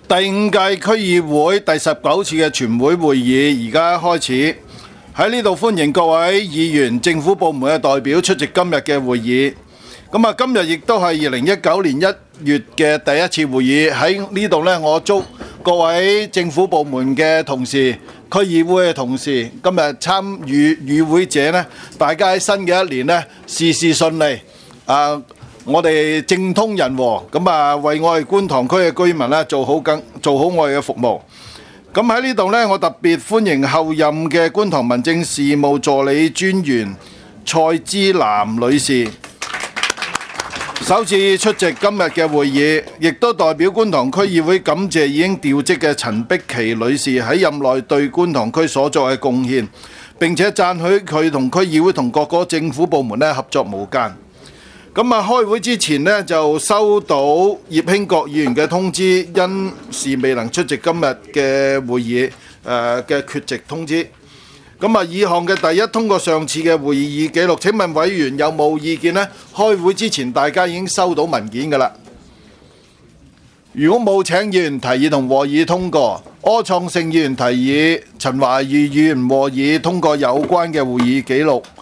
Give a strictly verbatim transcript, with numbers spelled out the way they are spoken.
第五屆區議會第十九次嘅全會會議而家開始，喺呢度歡迎各位議員、政府部門嘅代表出席今日嘅會議。咁啊，今日亦都係二零一九年一月嘅第一次會議。喺呢度呢，我祝各位政府部門嘅同事、區議會嘅同事，今日參與與會者呢，大家喺新嘅一年呢，事事順利。啊！我哋政通人和，咁啊為我哋觀塘區嘅居民咧做好更做好我哋嘅服務。咁喺呢度呢，我特別歡迎後任嘅觀塘民政事務助理專員蔡芝南女士，首次出席今日嘅會議，亦都代表觀塘區議會感謝已經調職嘅陳碧琪女士喺任內對觀塘區所作嘅貢獻，並且讚許佢同區議會同各個政府部門咧合作無間。咁啊，開會之前呢，就收到葉興國議員嘅通知，因事未能出席今日嘅會議誒嘅缺席通知。咁啊，以項嘅第一，通過上次嘅會議記錄。請問委員有冇意見呢？開會之前大家已經收到文件㗎啦。如果冇，請議員提議同和議通過。柯創盛議員提議陳華義議員和議通過有關嘅會議記錄。